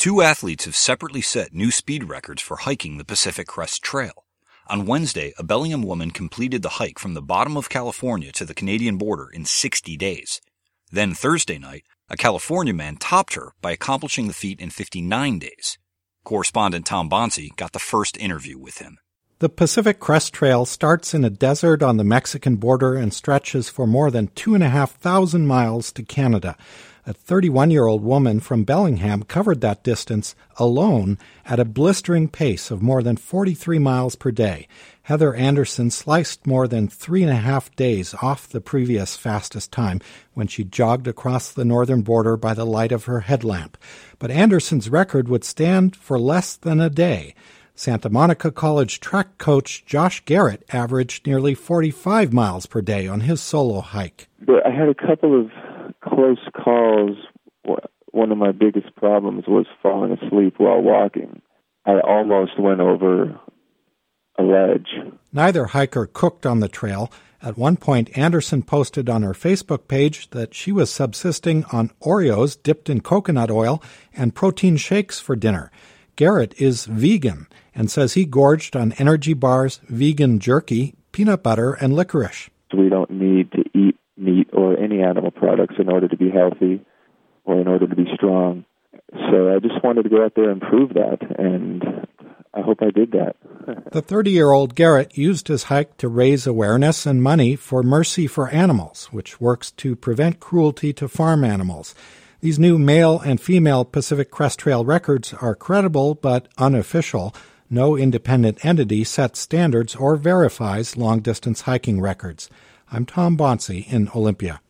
Two athletes have separately set new speed records for hiking the Pacific Crest Trail. On Wednesday, a Bellingham woman completed the hike from the bottom of California to the Canadian border in 60 days. Then Thursday night, a California man topped her by accomplishing the feat in 59 days. Correspondent Tom Bonsi got the first interview with him. The Pacific Crest Trail starts in a desert on the Mexican border and stretches for more than 2,500 miles to Canada. A 31-year-old woman from Bellingham covered that distance alone at a blistering pace of more than 43 miles per day. Heather Anderson sliced more than 3.5 days off the previous fastest time when she jogged across the northern border by the light of her headlamp. But Anderson's record would stand for less than a day. Santa Monica College track coach Josh Garrett averaged nearly 45 miles per day on his solo hike. I had a couple of close calls. One of my biggest problems was falling asleep while walking. I almost went over a ledge. Neither hiker cooked on the trail. At one point, Anderson posted on her Facebook page that she was subsisting on Oreos dipped in coconut oil and protein shakes for dinner. Garrett is vegan and says he gorged on energy bars, vegan jerky, peanut butter, and licorice. We don't need to eat meat or any animal products in order to be healthy or in order to be strong. So I just wanted to go out there and prove that, and I hope I did that. The 30-year-old Garrett used his hike to raise awareness and money for Mercy for Animals, which works to prevent cruelty to farm animals. These new male and female Pacific Crest Trail records are credible but unofficial. No independent entity sets standards or verifies long-distance hiking records. I'm Tom Bonsi in Olympia.